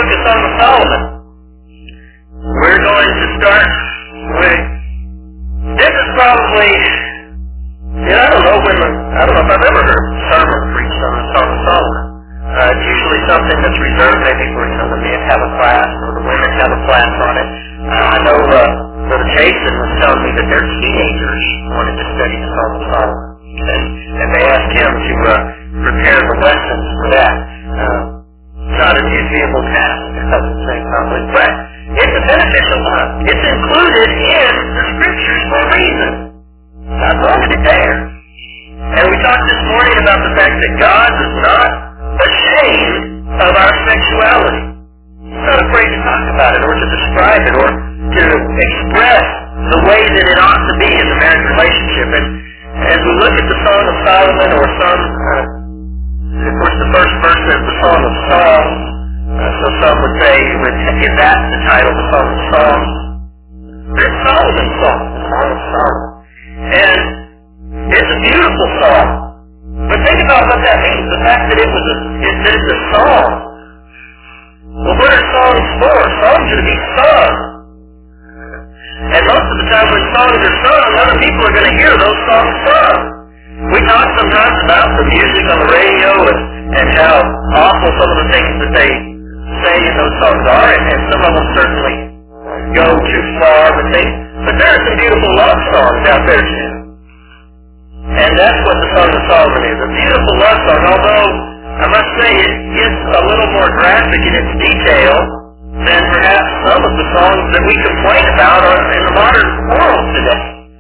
book of Song of Solomon. We're going to start with, this is probably, I don't know if I've ever heard a sermon preached on the Song of Solomon. It's usually something that's reserved maybe for some of the men have a class or the women have a class on it. I know Brother Jason was telling me that their teenagers wanted to study the Song of Solomon. And they asked him to prepare the lessons for that. It's not an enviable task at the same time, but it's a beneficial one. It's included in the Scriptures for a reason. God wanted it there. And we talked this morning about the fact that God is not ashamed of our sexuality. He's not afraid to talk about it or to describe it or to express the way that it ought to be in the marriage relationship. And as we look at the Song of Solomon, or some, of course the first verse is the Song of Songs, so some would say, if that's the title, the Song of Songs, it's Solomon's song, the Song of Solomon. And it's a beautiful song. But think about what that means, the fact that it's a song. Well, what are songs for? Songs are to be sung. And most of the time when songs are sung, other people are going to hear those songs sung. We talk sometimes about the music on the radio and how awful some of the things that they say in those songs are, and some of them certainly go too far, but there are some beautiful love songs out there too. And that's what the Song of Solomon is, a beautiful love song, although I must say it gets a little more graphic in its detail than perhaps some of the songs that we complain about in the modern world today.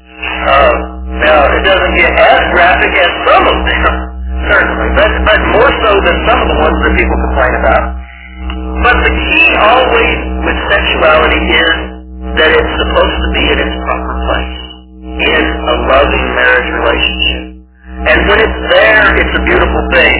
Now, it doesn't get as graphic as some of them, certainly, but more so than some of the ones that people complain about. But the key always with sexuality is that it's supposed to be in its proper place, in a loving marriage relationship. And when it's there, it's a beautiful thing.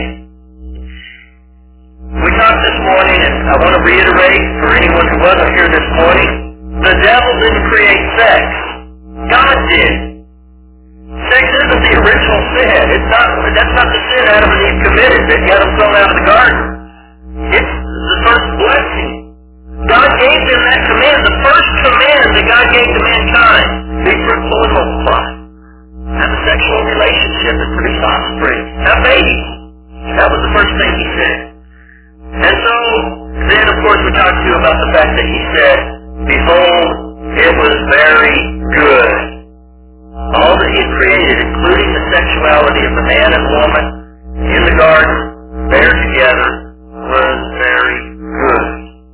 We talked this morning, and I want to reiterate for anyone who wasn't here this morning, the devil didn't create sex. God did. Sex isn't the original sin. That's not the sin Adam and Eve committed that got them thrown out of the garden. It's the first blessing. God gave them that command, the first command that God gave to mankind. Be fruitful and multiply. Have a sexual relationship and produce offspring. Have babies. That was the first thing he said. And so, then of course we talked to you about the fact that he said, behold, it was very good. All that he had created, including the sexuality of the man and woman in the garden, there together, was very good.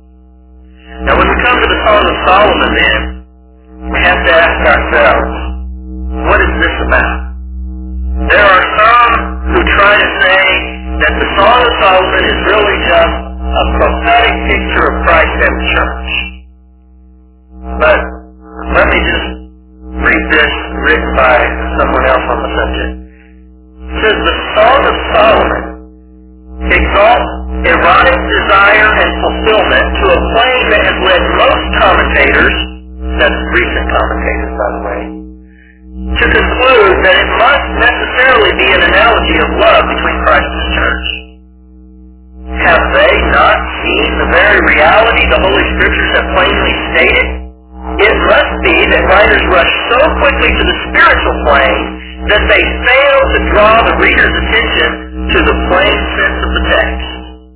Now when we come to the Song of Solomon then, we have to ask ourselves, what is this about? There are some who try to say that the Song of Solomon is really just a prophetic picture of Christ and the church. But let me just read this written by someone else on the subject. It says, the Song of Solomon exalts erotic desire and fulfillment to a plane that has led most commentators, that's recent commentators by the way, to conclude that it must necessarily be an analogy of love between Christ and the church. Have they not seen the very reality the Holy Scriptures have plainly stated? It must be that writers rush so quickly to the spiritual plane that they fail to draw the reader's attention to the plain sense of the text.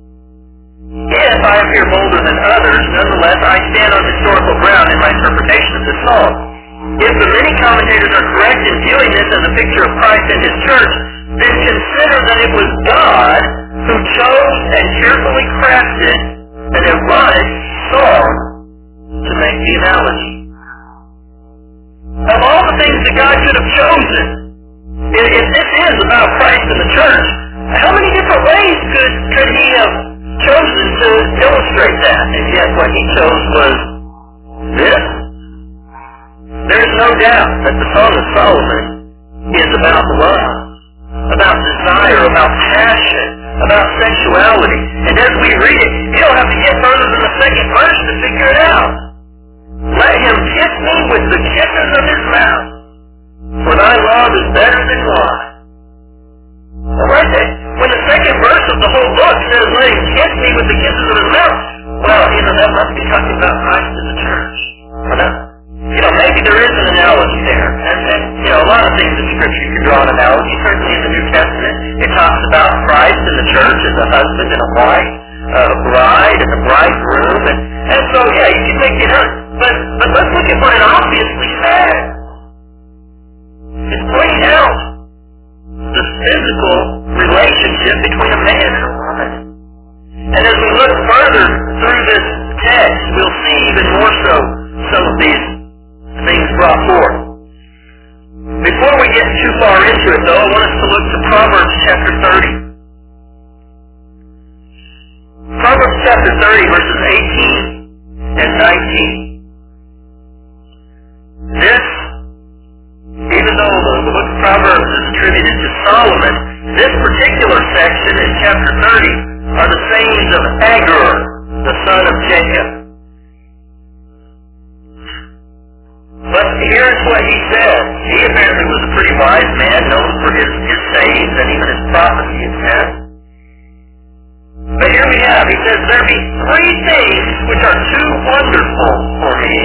If I appear bolder than others, nonetheless I stand on historical ground in my interpretation of this psalm. If the many commentators are correct in viewing this as a picture of Christ and His church, then consider that it was God who chose and carefully crafted an erotic song to make the analogy. Of all the things that God could have chosen, if this is about Christ and the church, how many different ways could He have chosen to illustrate that? And yet what He chose was this. There's no doubt that the Song of Solomon is about love, about desire, about passion, about sexuality. And as we read it, you don't have to get further than the second verse to figure it out. Let him kiss me with the kisses of his mouth, for thy love is better than wine. Well, right there, when the second verse of the whole book says, let him kiss me with the kisses of his mouth, well, that must be talking about Christ in the church. Maybe there is an analogy there. And a lot of things in Scripture you can draw an analogy. Certainly in the New Testament, it talks about Christ in the church as a husband and a wife, a bride and a bridegroom. And so, yeah, you can make it up. But let's look at what it obviously says. It's pointing out the physical relationship between a man and a woman. And as we look further through this text, we'll see even more so some of these things brought forth. Before we get too far into it, though, I want us to look to Proverbs chapter 30. Proverbs chapter 30, verses 18 and 19. This, even though the book of Proverbs is attributed to Solomon, this particular section in chapter 30 are the sayings of Agur, the son of Jacob. But here's what he said. He apparently was a pretty wise man, known for his sayings and even his prophecy, it says. But here we have, he says, there be three things which are too wonderful for me,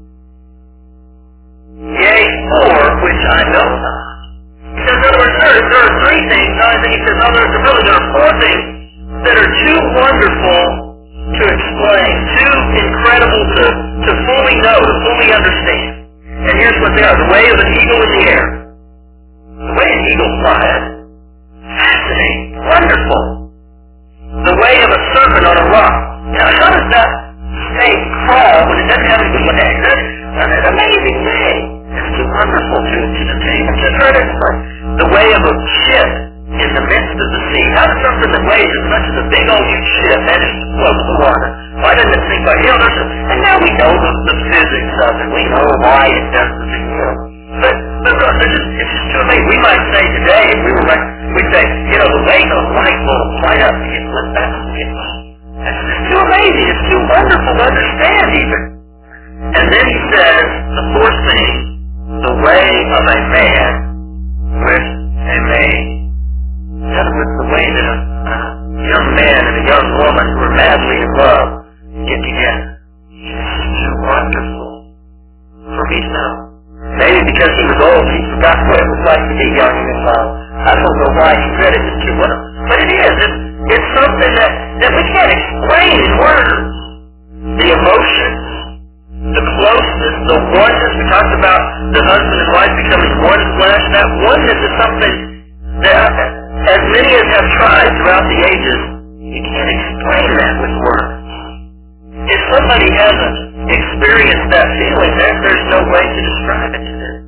yea, four which I know not. He says, in other words, there are three things. He says, there are four things that are too wonderful to explain, too incredible to fully know, to fully understand. And here's what they are. The way of an eagle in the air. The way an eagle flies. Fascinating. Wonderful. The way of a serpent on a rock. Now, how does that snake crawl when it doesn't have any legs? That's an amazing thing. It's too wonderful to tame and to try to explain. The way of a ship in the midst of the sea. How does something that weighs as much as a big old huge ship manage to float in the water? Why doesn't it sink by the others? And now we know the physics of it. We know why it does the thing. But it's just too amazing. We might say today, if we were like, we'd say, the weight of light will fly up and get lit back and get low. That's just too amazing. It's too wonderful to understand even. And then he says, the fourth thing, the way of a man with a maid. In other words, the way that a young man and a young woman who are madly in love get together. It's too wonderful for me to know. Maybe because he was old, he forgot what it was like to be young and in love. I don't know why he read it as too wonderful. But it is. It's something that we can't explain in words. The emotions, the closeness, the oneness. We talked about the husband and wife becoming one flesh. That oneness is something that, as many as have tried throughout the ages, you can't explain that with words. If somebody hasn't experienced that feeling, there's no way to describe it to them.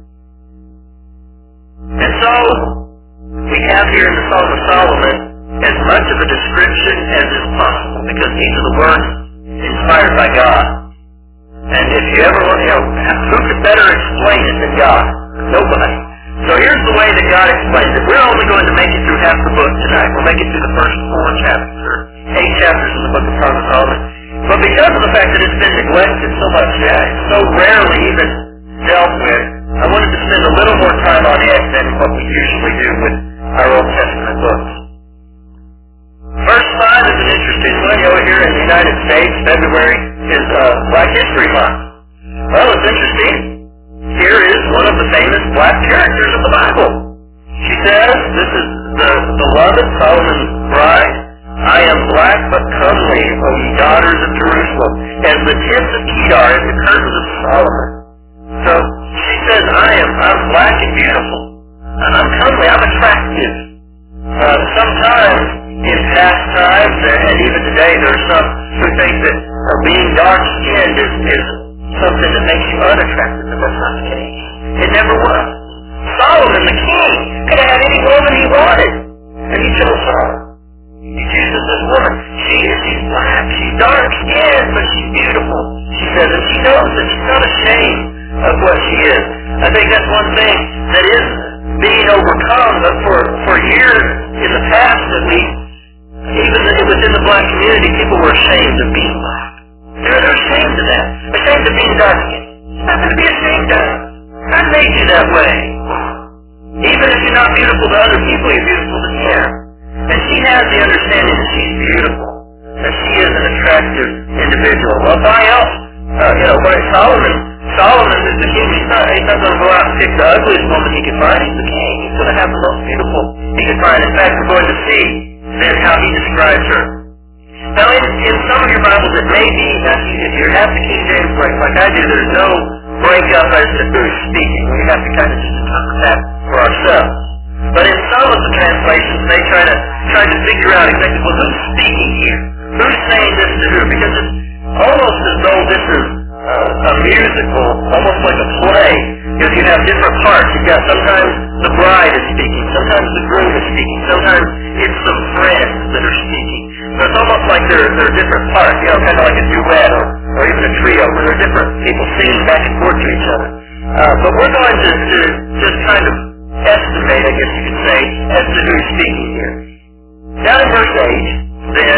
And so, we have here in the Song of Solomon as much of a description as is possible, because these are the words inspired by God. And if you ever want to know, who could better explain it than God? Nobody. So here's the way that God explains it. We're only going to make it through half the book tonight. We'll make it through the first 4 chapters, or 8 chapters in the book of Song of Solomon. But because of the fact that it's been neglected so much, so rarely even dealt with, I wanted to spend a little more time on it than what we usually do with our Old Testament books. Verse 5 is an interesting one. Over here in the United States, February is Black History Month. Well, it's interesting. Here is one of the famous black characters of the Bible. She says, this is the beloved Solomon's bride. I am black but comely, O ye daughters of Jerusalem, as the tents of Kedar and the curtains of Solomon. So she says, I'm black and beautiful. And I'm comely, I'm attractive. Sometimes in past times, and even today, there are some who think that being dark-skinned is something that makes you unattractive, but that's not the case. It never was. Solomon, the king, could have had any woman he wanted, and he chose her. He chooses this woman. She's black, she's dark-skinned, but she's beautiful. She says, and she knows that she's not ashamed of what she is. I think that's one thing that is being overcome, but for years in the past at least, even within the black community, people were ashamed of being black. They're ashamed of that. Ashamed of being dark-skinned. It's nothing to be ashamed of. God made you that way. Even if you're not beautiful to other people, you're beautiful to Him. And she has the understanding that she's beautiful, that she is an attractive individual. Well, why else? Solomon is the king. He's not going to go out and pick the ugliest woman he can find. He's the king. He's going to have the most beautiful he can find. In fact, we're going to see then how he describes her. Now, in some of your Bibles, it may be that if you have the King James like I do, there's no breakup as to who's speaking. We have to kind of just interpret that for ourselves. But in some of the translations, they try to figure out exactly, well, who's speaking here? Who's saying this to who? Because it's almost as though this is a musical, almost like a play, because you have different parts. You've got sometimes the bride is speaking, sometimes the groom is speaking, sometimes it's some friends that are speaking. So it's almost like there are different parts, kind of like a duet or even a trio where there are different people singing back and forth to each other. But we're going to just kind of estimate, I guess you could say, as to who's speaking here. Down in verse 8, then,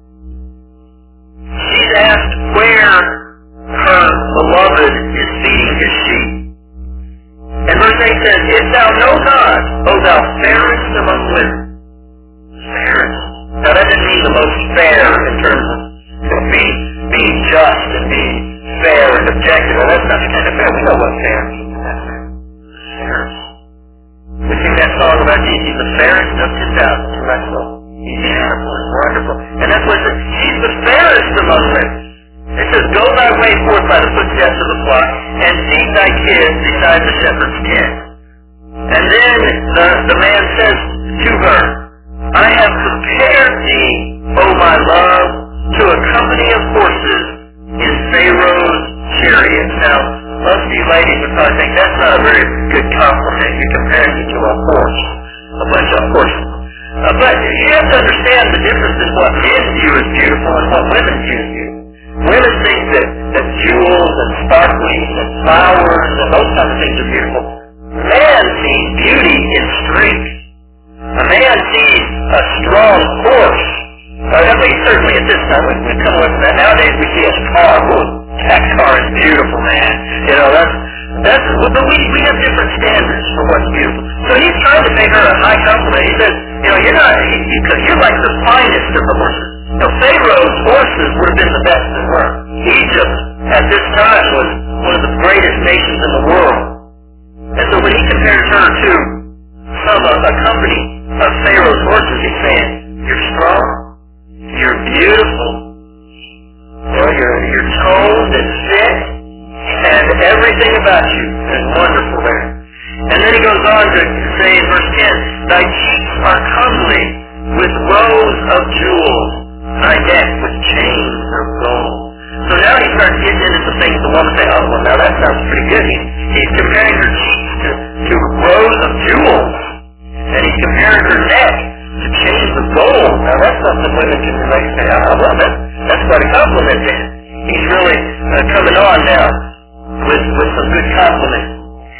she's asked where her beloved is feeding his sheep. And verse 8 says, if thou know not, O thou fairest among women. Fairest. Now that doesn't mean the most fair in terms of being just and being fair and objective. Well, that's not the kind of fair. We know what fair means. That's fairest. We sing that song about Jesus, he's the fairest of 10,000. That's all. He's beautiful and wonderful. And that's what it says. She's the fairest among women. It says, go thy way forth by the footsteps of the flock, and feed thy kids beside the shepherd's tent. And then the man says to her, I have prepared thee, O my love, to a company of horses in Pharaoh's chariots. Now, most of you ladies would probably think that's not a very good compliment. You're comparing me to a horse, a bunch of horses. But you have to understand the difference in what men view as beautiful and what women view as beautiful. Women think that jewels and sparklings and flowers and those kinds of things are beautiful. Man sees beauty in strength. A man sees a strong horse. At least certainly at this time, we've come away from that. Nowadays we see a car. Oh, that car is beautiful, man. But we have different standards for what's beautiful. So he's trying to pay her a high compliment. He says, you're like the finest of the horses. Pharaoh's horses would have been the best that were. Egypt, at this time, was one of the greatest nations in the world. And so when he compares her to a company of Pharaoh's horses, he's saying, you're strong, you're beautiful, you're toned and fit, and everything about you is wonderful there. And then he goes on to say in verse 10, thy cheeks are comely with rows of jewels, thy neck with chains of gold. So now he starts getting into some things the woman say, oh, well, now that sounds pretty good. He's comparing her cheeks to rows of jewels. And he's comparing her neck to chains of gold. Now that's something women can relate to. Oh, well, that's quite a compliment then. He's really coming on now with some good compliments.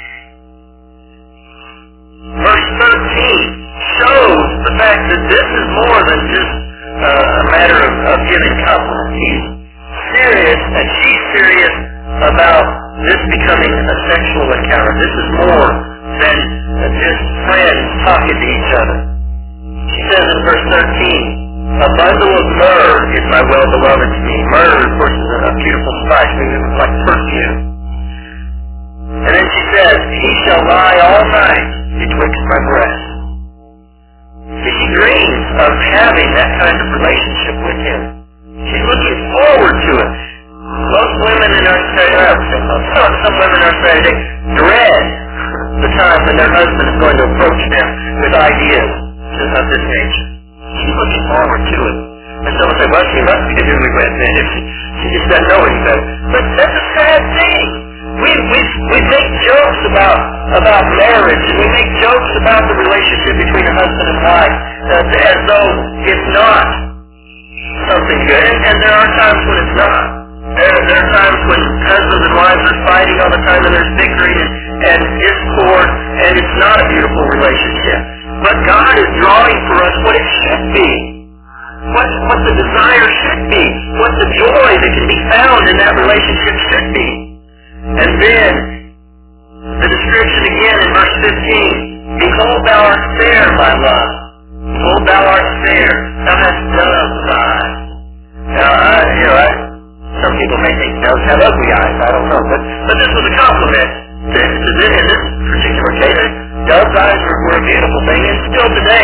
Verse 13 shows the fact that this is more than just a matter of giving compliments. He's serious, and she's serious about this becoming a sexual encounter. This is more than just friends talking to each other. She says in verse 13, a bundle of myrrh is my well-beloved to me. Myrrh, of course, is a beautiful spice. It was like perfume. And then she says, he shall lie all night betwixt my breasts. See, she dreams of having that kind of relationship with him. She's looking forward to it. Most women in our society, some women in our society dread the time when their husband is going to approach them with ideas of this nature. She's looking forward to it. And someone say, well, she must be the newlywed then if she just doesn't know any better. But that's a sad thing. We make jokes about marriage, and we make jokes about the relationship between a husband and wife as though it's not something good. And there are times when it's not. There are times when husbands and wives are fighting all the time, and there's bickering and discord, and it's not a beautiful relationship. But God is drawing for us what it should be. What the desire should be. What the joy that can be found in that relationship should be. And then, the description again in verse 15. Behold, thou art fair, my love. Behold, thou art fair. Thou hast dove's eyes. Now, Some people may think doves have ugly eyes. I don't know. But this was a compliment to them in this particular case. Dove's eyes were a beautiful thing, and still today,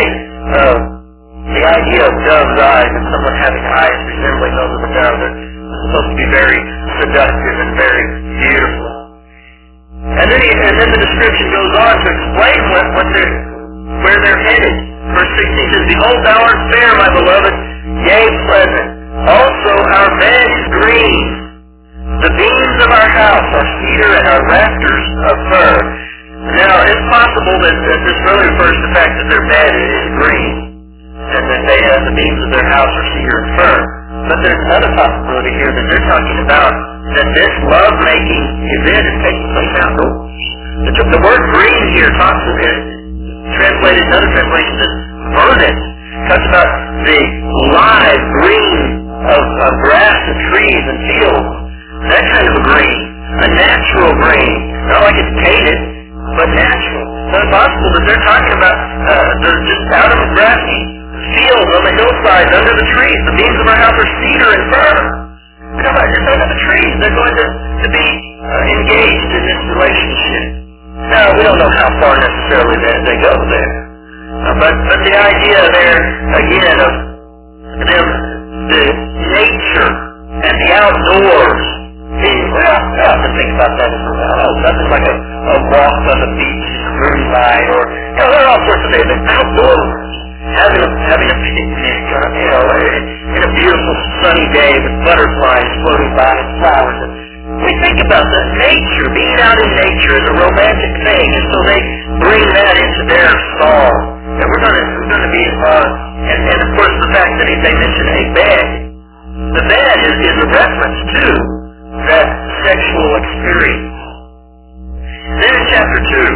the idea of dove's eyes and someone having eyes resembling those of a dove are supposed to be very seductive and very beautiful. And then the description goes on to explain where they're headed. Verse 16 says, "Behold, thou art fair, my beloved, yea, pleasant. Also our bed is green. The beams of our house are cedar, and our rafters of fir." Now, it's possible that this really refers to the fact that their bed is green, and that the beams of their house are cedar and fir. But there's another possibility here that they're talking about, that this love-making event is taking place outdoors. The word green here talks of it, translated in other translations as verdant, talks about the live green of grass and trees and fields. That kind of a green, a natural green, not like it's painted, but natural. So it's possible that they're talking about they're just out of a grassy field on the hillside under the trees. The beams of our house are cedar and fir. Come on, just under the trees. They're going to be engaged in this relationship. Now, we don't know how far necessarily they go there. But the idea there, again, of them, the nature and the outdoors being, well, I often think about that as well. Nothing like a walk on the beach in moonlight, or, there are all sorts of things. Outdoors, having a picnic, in a beautiful sunny day with butterflies floating by and flowers. We think about the nature, being out in nature is a romantic thing, and so they bring that into their song. And we're going to be, and of course the fact that they mention a bed. The bed is a reference to that sexual experience. Then in chapter 2,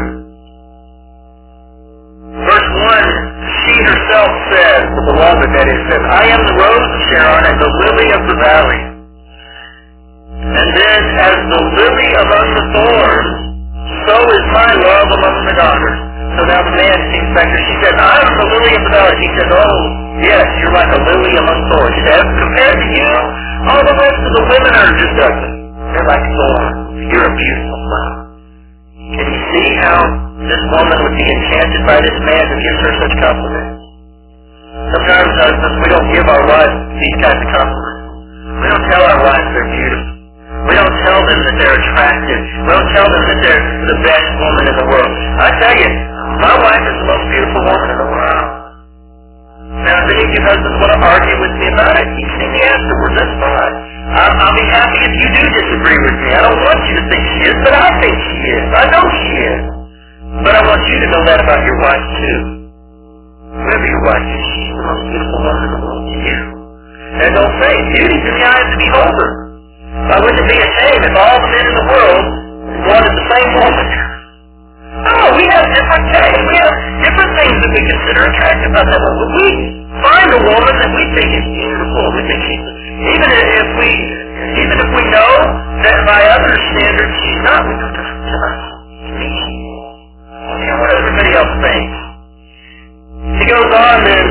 verse 1, she herself says, the beloved that is, says, "I am the rose of Sharon and the lily of the valley. And then, as the lily among the thorns, so is my love among the daughters." So now the man sings back to her. She says, "I'm the lily of the valley." He says, "Oh, yes, you're like a lily among thorns." She says, "Compared to you, all the rest of the women are just ugly. They're like thorns. You're a beautiful flower." Can you see how this woman would be enchanted by this man who gives her such compliments? Sometimes, husbands, we don't give our wives these kinds of compliments. We don't tell our wives they're beautiful. We don't tell them that they're attractive. We don't tell them that they're the best woman in the world. I tell you, my wife is the most beautiful woman in the world. Now, if any of you husbands want to argue with me about it, you can see me afterwards. That's fine. I'll be happy if you do disagree with me. I don't want you to think she is, but I think she is. I know she is. But I want you to know that about your wife, too. Whoever your wife is, she's the most beautiful woman in the world to you. And don't say, beauty's in the eye of the beholder. Why wouldn't it be a shame if all the men in the world wanted the same woman? Oh, we have different tastes. We have different things that we consider attractive about that woman. We find a woman that we think is beautiful. We think she's, even if we know that by other standards she's not, we don't know to me she is. You know what everybody else thinks. He goes on then.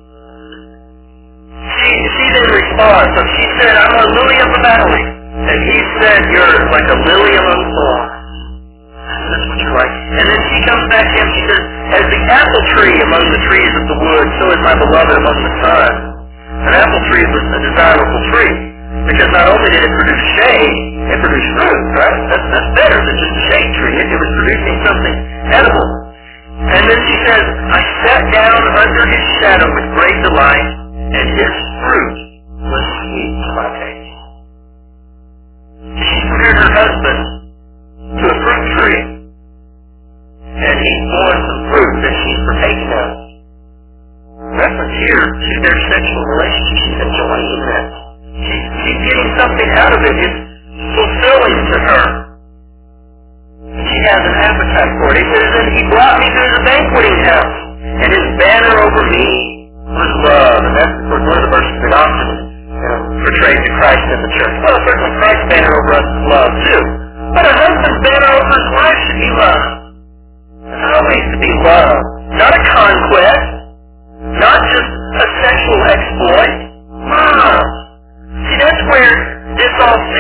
She then responds. So she said, "I'm a lily of the valley." And he said, "You're like a lily among thorns." That's what you're like. And then she comes back to him. She says, "As the apple tree among the trees of the wood, so is my beloved among the sun." An apple tree was a desirable tree, because not only did it produce shade, it produced fruit, right? That's better than just a shade tree. It was producing something edible. And then she says, "I sat down under his shadow with great delight, and his fruit was sweet to my taste." She compared her husband to a fruit tree, and he's borne some fruit that she's partaking of. Reference here to their sexual relationship. She's enjoying that. She's getting something out of it. It's fulfilling to her. She has an appetite for it. He says, "And he brought me to the banqueting house, and his banner over me was love." And that's one of the verses that often portrays the Christ in the church. Well, certainly Christ's banner over us is love too. But a husband's banner over his wife should be love. It's always to be love. Not a conquest. Not just a sexual exploit. Love. See, that's where this all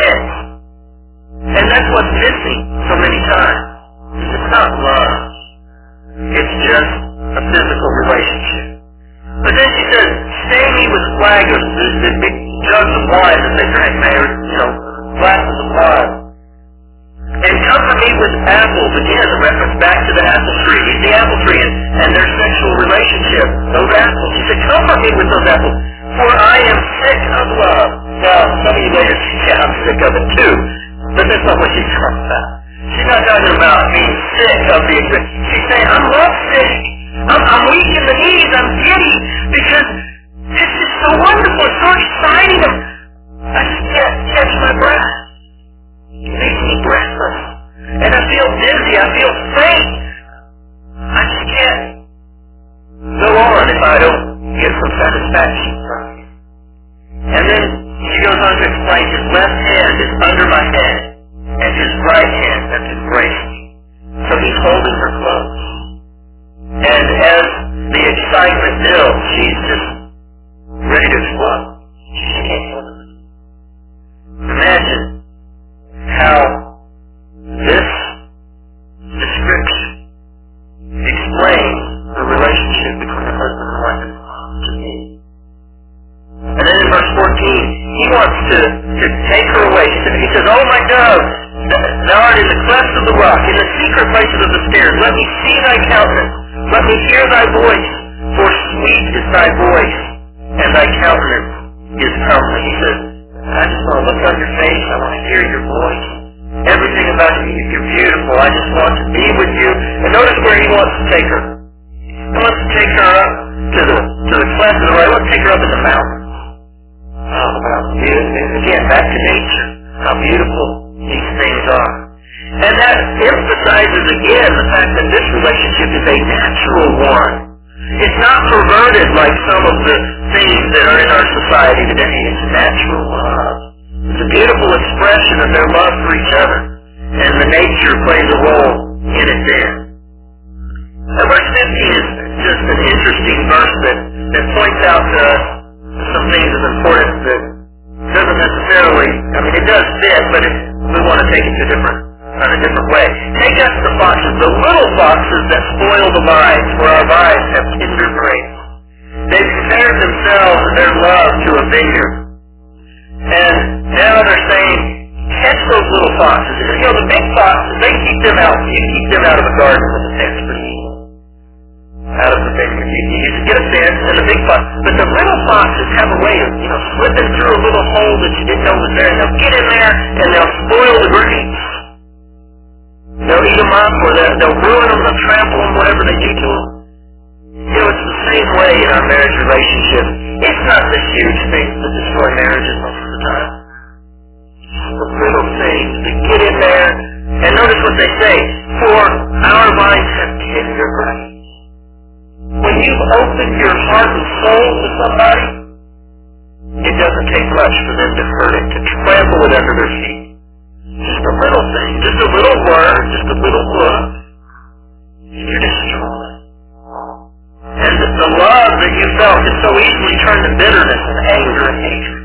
wine that they drank, glasses of wine. And comfort me with apples, again, a reference back to the apple tree. He's the apple tree and their sexual relationship, those apples. He said, comfort me with those apples, for I am sick of love. Now, some of you ladies say, yeah, I'm sick of it too. But that's not what she's talking about. She's not talking about being sick of the experience. She's saying, I'm lovesick. I'm weak in the knees. I'm giddy because this is so wonderful. It's so exciting. I just can't catch my breath. It makes me breathless. And I feel dizzy. I feel faint. I just can't go on if I don't get some satisfaction from it. And then she goes on to explain his left hand is under my head and his right hand that's embraced me. So he's holding her close. And as the excitement builds, she's just ready to explode. She just can't hold it. Imagine how this description explains the relationship between a husband and wife to me. And then in verse 14, he wants to take her away. He says, oh my dove, thou art in the clefts of the rock, in the secret places of the stairs. Let me see thy countenance. Let me hear thy voice. For sweet is thy voice, and thy countenance is comely. He says, I just want to look on your face. I want to hear your voice. Everything about you, you're beautiful. I just want to be with you. And notice where he wants to take her. He wants to take her up to the cleft of the rock. He wants to take her up in the mountains. Again, back to nature. How beautiful these things are. And that emphasizes again the fact that this relationship is a natural one. It's not perverted like some of the things that are in our society today. It's natural love. It's a beautiful expression of their love for each other. And the nature plays a role in it there. Now, verse 15 is just an interesting verse that points out to us some things of importance that doesn't necessarily, it does fit, but we want to take it to a different way. Take us the foxes, the little foxes that spoil the vines, for our vines have tender grapes. They've compared themselves and their love to a vineyard. And now they're saying, catch those little foxes. The big foxes, they keep them out. You keep them out of the garden with a fence pretty easy. Out of the vineyard. You used to get a fence and a big fox. But the little foxes have a way of, slipping through a little hole that you didn't know was there. And they'll get in there and they'll spoil the grapes. They'll eat them up or they'll ruin them, they'll trample them, whatever they do to them. It's the same way in our marriage relationship. It's not the huge things that destroy marriages most of the time. The little things that get in there. And notice what they say. For our minds have tender grapes. When you've opened your heart and soul to somebody, it doesn't take much for them to hurt it, to trample it under their feet. Just a little thing, just a little word, just a little look. You're destroyed. And the love that you felt is so easily turned to bitterness and anger and hatred.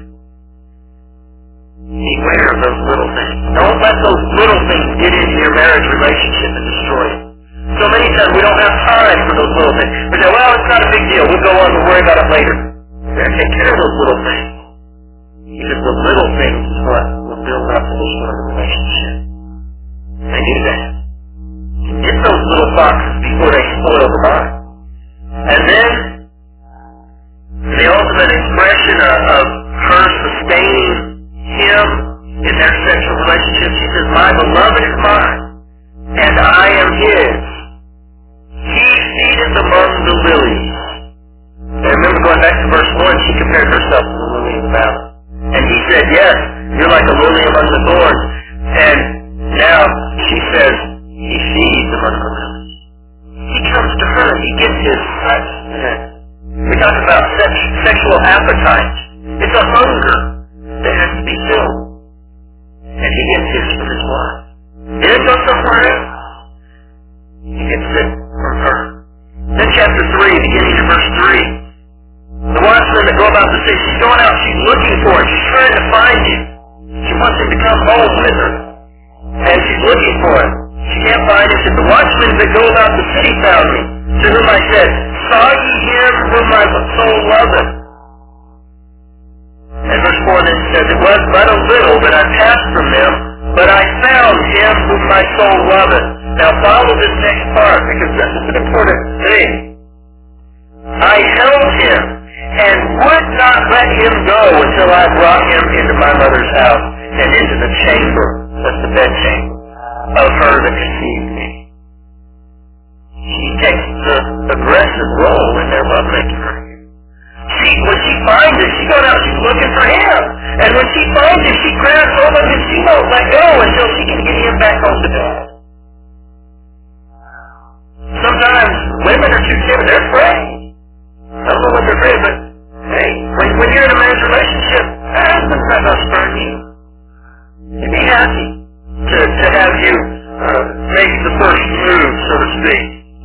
Beware of those little things. Don't let those little things get into your marriage relationship and destroy it. So many times we don't have time for those little things. We say, well, it's not a big deal. We'll go on. We'll worry about it later. You better take care of those little things. Because the little things is what will build up and destroy the relationship. They do that. Get those little foxes before they spoil the vine. And then, the ultimate expression of her sustaining him in their sexual relationship, she says, my beloved is mine, and I am his. He feedeth among the lilies. And remember going back to verse 1, she compared herself to the lily of the valley. And he said, yes, you're like a lily among the thorns. And now she says, he feeds among the lilies. He comes to her, he gets his sight. We talk about sexual appetite. It's a hunger that has to be filled. And he gets his from his wife. He didn't go somewhere else. He gets it from her. Then chapter 3, beginning in verse 3. The watchmen that go about the city, she's going out, she's looking for him, she's trying to find him. She wants him to come home with her. And she's looking for him. She can't find him. She said, the watchmen that go about the city found me, to whom I said, saw ye him whom my soul loveth? And verse 4 then says, it was but a little that I passed from them, but I found him whom my soul loveth. Now follow this next part, because this is an important thing. I held him and would not let him go until I brought him into my mother's house and into the chamber, that's the bedchamber, of her that conceived me. She takes the aggressive role in their lovemaking for him. When she finds him, she goes out, she's looking for him. And when she finds him, she grabs hold of him, she won't let go until she can get him back home to dad. Sometimes women are too timid, they're afraid. I don't know what they're afraid, but hey, when you're in a marriage relationship, that husband's not going to spurn you. He'd be happy to have you make the first move, so to speak.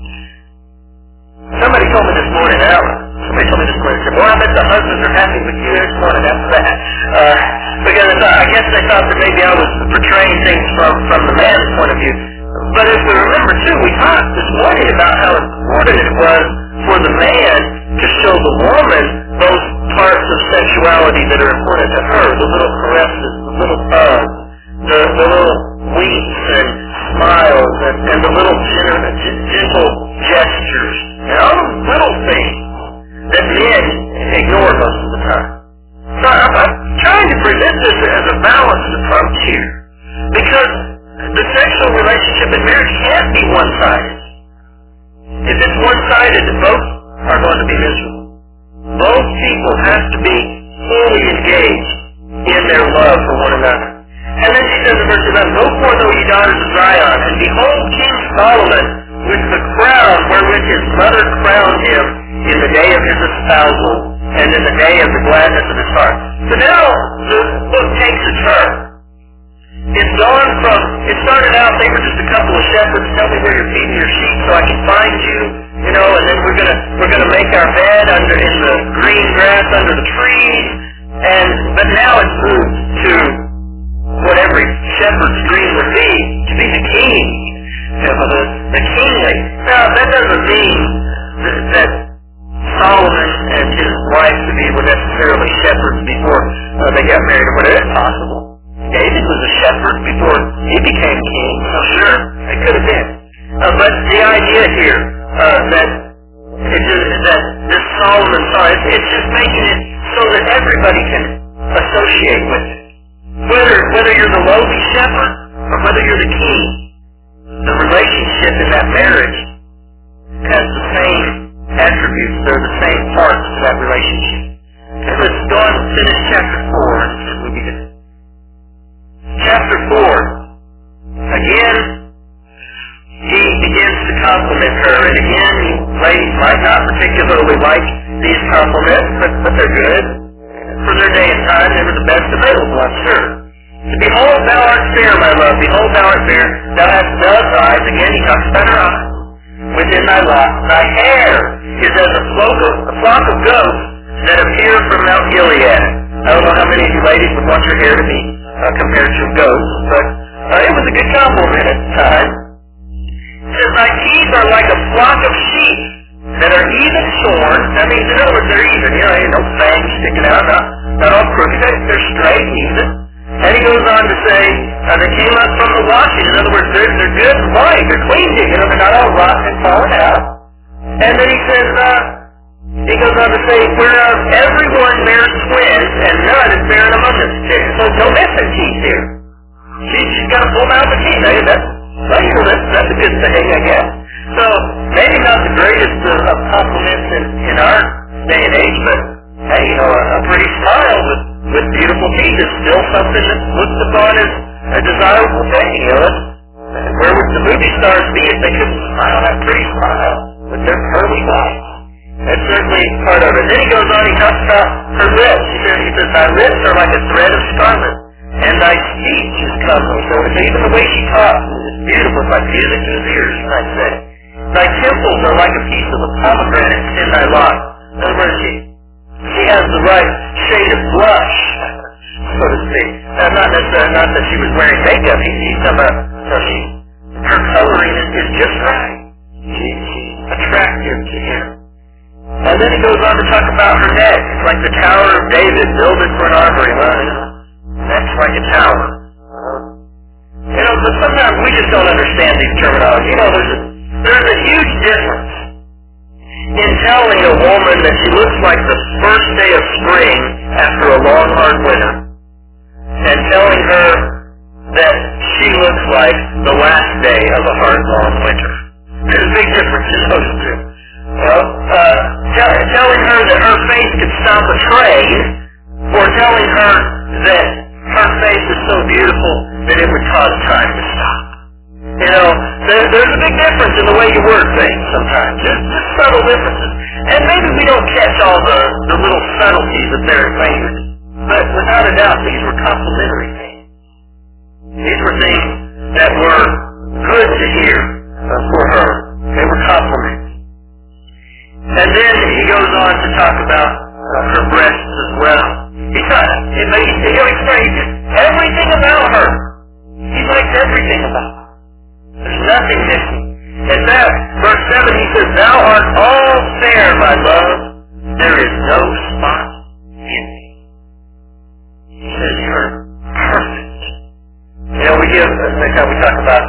Somebody told me this morning, said, well, I bet the husbands are happy with you this morning after that. Because I guess they thought that maybe I was portraying things from the man's point of view. But if we remember, too, we talked this morning about how important it was for the man to show the woman those parts of sexuality that are important to her, the little caresses, the little hugs, the little winks and smiles, and the little gentle gestures, and all those little things that men ignore most of the time. So I'm trying to present this as a balanced approach here, because the sexual relationship in marriage can't be one-sided. If it's one-sided, both are going to be miserable. Both people have to be fully engaged in their love for one another. And then she says in verse 11, go forth, O ye daughters of Zion, and behold King Solomon with the crown wherewith his mother crowned him in the day of his espousal, and in the day of the gladness of his heart. So now the book takes a turn. It's gone from, it started out, they were just a couple of shepherds, tell me where you're feeding your sheep so I can find you, and then we're gonna make our bed in the green grass under the trees, but now it's moved to what every shepherd's dream would be, to be the king, the kingly. Now that doesn't mean that Solomon and his wife were necessarily shepherds before they got married, or whatever. It's possible. David was a shepherd before he became king, so sure, it could have been. But the idea here that this Solomon song, it's just making it so that everybody can associate with it. Whether you're the lowly shepherd or whether you're the king, the relationship in that marriage has the same attributes. They're the same parts to that relationship. Okay, let's go on and finish chapter 4 and we'll begin. Chapter 4. Again, he begins to compliment her, and again, ladies might not particularly like these compliments, but they're good. For their day and time, they were the best available, I'm sure. Behold, thou art fair, my love. Behold, thou art fair. Thou hast dove's eyes. Again, he talks about her eyes. Within thy locks. Thy hair is as a flock of goats that appear from Mount Gilead. I don't know how many of you ladies would want your hair to be compared to goats, but it was a good compliment at the time. It says, thy teeth are like a flock of sheep that are even shorn. That means, in other words, they're even. Ain't no fangs sticking out, not all crooked. They're straight, even. And he goes on to say, they came up from the washing. In other words, they're good and white. They're clean. They're not all rotten and falling out. And then he says, he goes on to say, whereof everyone bears twins, and none is barren among us. So no missing teeth here. She's got to pull out the teeth. That's a good thing, I guess. So maybe not the greatest of compliments in our day and age, but hey, a pretty smile with beautiful teeth is still something that's looked upon as a desirable thing. Where would the movie stars be if they couldn't smile that pretty smile with their pearly whites? That's certainly part of it. Then he goes on, he talks about her lips. He says, thy lips are like a thread of scarlet, and thy speech is comely. So even the way she talks is beautiful. It's like music to his ears, you might say. Thy temples are like a piece of a pomegranate in thy locks. In other words, she has the right shade of blush, so to speak. Not that she was wearing makeup. He's talking about her coloring is just right. She's attractive to him. And then he goes on to talk about her neck. It's like the Tower of David, builded for an armory. Well, neck's like a tower. But sometimes we just don't understand these terminology. There's a huge difference in telling a woman that she looks like the first day of spring after a long, hard winter, and telling her that she looks like the last day of a hard, long winter. There's a big difference in those two. Telling her that her face could stop a train, or telling her that her face is so beautiful that it would cause time to stop. There's a big difference in the way you word things sometimes. There's just subtle differences. And maybe we don't catch all the little subtleties of their language. But without a doubt, these were complimentary things. These were things that were good to hear for her. They were compliments. And then he goes on to talk about her breasts as well. He explains everything about her. He likes everything about her. There's nothing missing. In fact, verse 7, he says, "Thou art all fair, my love. There is no spot in thee." He says, "You're perfect." We talk about,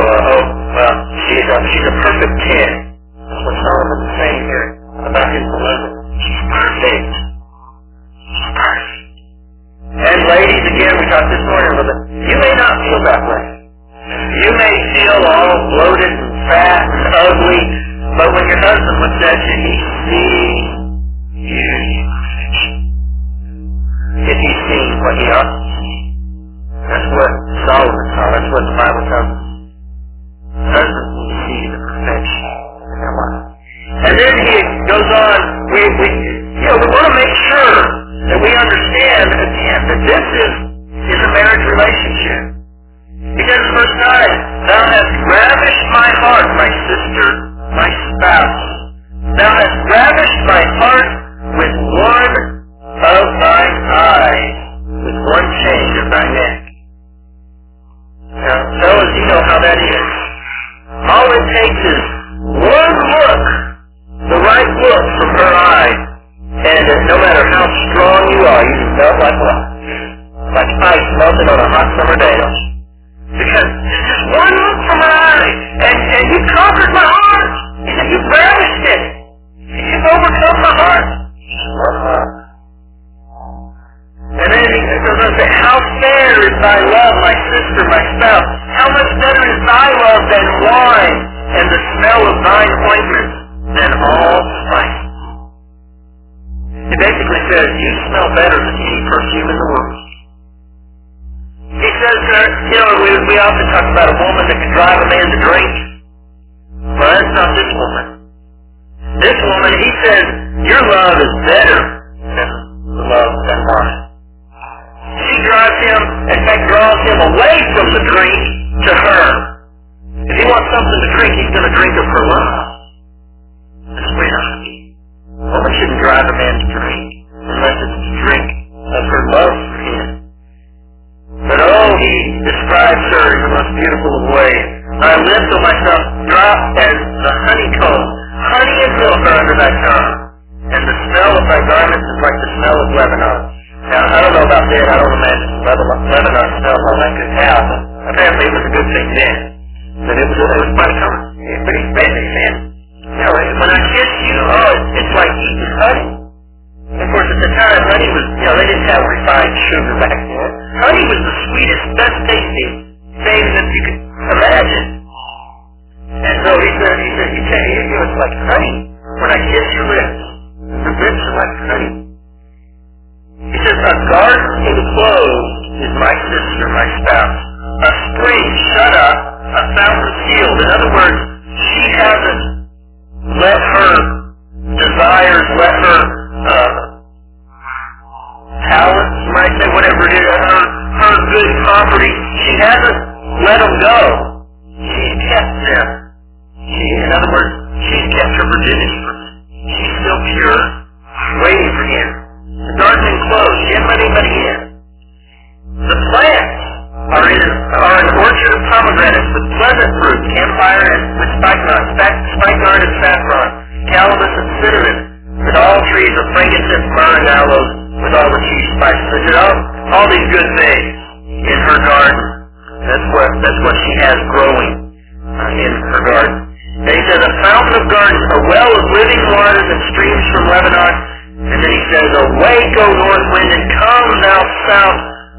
she's a perfect 10. That's what Solomon is saying here about his beloved. She's perfect. She's perfect. And ladies, again, we talked this morning about it. You may not feel that way. You may feel all bloated and fat and ugly, but when your husband looks at you, he sees beauty and perfection. If he's seeing what he ought to see. That's what Solomon saw. That's what the Bible tells us. Husbands will see the perfection in their wife. And then he goes on, we want to make sure that we understand again that this is a marriage relationship. Because verse 9, "Thou hast ravished my heart, my sister, my spouse. Thou hast ravished my heart with one of thine eyes, with one change of thy neck." Now, fellas, you know how that is. All it takes is one look, the right look from her eye, and no matter how strong you are, you just melt like what? Like ice melted on a hot summer day, don't you? Because just one look from her eye, and you conquered my heart. He said, you've ravished it. You've overcome my heart. Just one look. And then he goes on to say, "How fair is thy love, my sister, my spouse. How much better is thy love than wine, and the smell of thine ointment than all spices." He basically says, you smell better than any perfume in the world. He says, we often talk about a woman that can drive a man to drink. Well, that's not this woman. This woman, he says, your love is better than the love than wine. She drives him, in fact, draws him away from the drink to her. If he wants something to drink, he's going to drink of her love. That's the way it ought to be. A woman shouldn't drive a man to drink unless it's to drink of her love for him. But he describes her in the most beautiful of ways. "Thy lips, O myself, drop as the honeycomb. Honey and milk are under thy tongue, and the smell of thy garments is like the smell of Lebanon." Now, I don't know about that. I don't imagine Lebanon smells all that good now, but apparently it was a good thing then. But it was quite common. It's pretty basic, man. When I kiss you, it's like eating honey. Of course, at the time, honey was, they didn't have refined sugar back then. Honey was the sweetest, best tasting thing that you could imagine. And so he said, it's like honey. When I kiss your lips, the lips are like honey. He says, "A garden enclosed is my sister, my spouse. A spring shut up, a fountain sealed." In other words, she hasn't let her desires, let her talents, you might say, whatever it is, her good property, she hasn't let them go. She's kept them. In other words, she's kept her virginity for him. She's still pure, waiting for him. The garden enclosed, she hasn't let anybody in. The plants are an orchard of pomegranates with pleasant fruit, camphire and with spikenard and saffron, calamus and cinnamon, That all trees of frankincense, myrrh, and aloes, with all the chief spices. They said all these good things in her garden. That's what she has growing in her garden. And he says, a fountain of gardens, a well of living waters and streams from Lebanon. And then he says, awake, O north wind, and come thou south.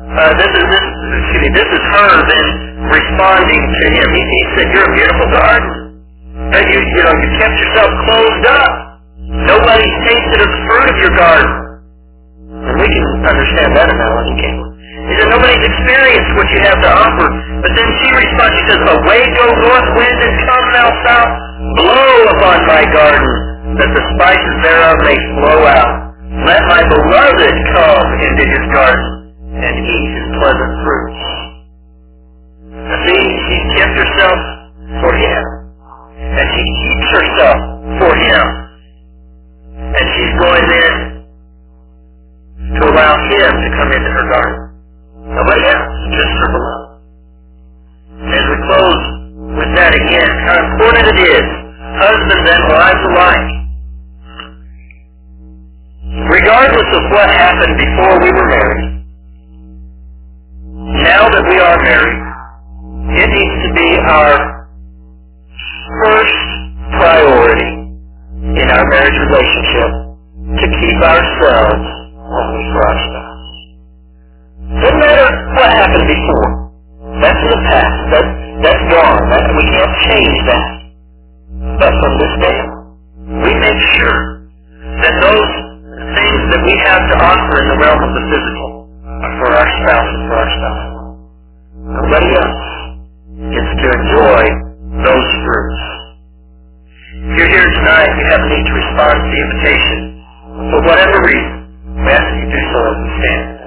This is her then responding to him. He said, you're a beautiful garden. And you kept yourself closed up. Nobody's tasted of the fruit of your garden. And we can understand that analogy, can't we? He said, nobody's experienced what you have to offer. But then she responds, she says, awake, O north wind, and come thou south. Blow upon my garden, that the spices thereof may flow out. Let my beloved come into his garden and eat his pleasant fruits. See, she kept herself for him. And she keeps herself for him. And she's going then to allow him to come into her garden. Nobody else, just her beloved. As we close with that again, how important it is, husbands and wives alike. Regardless of what happened before we were married, now that we are married, it needs to be our first priority in our marriage relationship to keep ourselves holy for our spouse. Doesn't matter what happened before. That's in the past. That's gone. We can't change that. But from this day on, we make sure that those things that we have to offer in the realm of the physical are for our spouse and for our spouse alone. Nobody else gets to enjoy those fruits. If you're here tonight and you have a need to respond to the invitation, for whatever reason, we ask that you do so as we stand.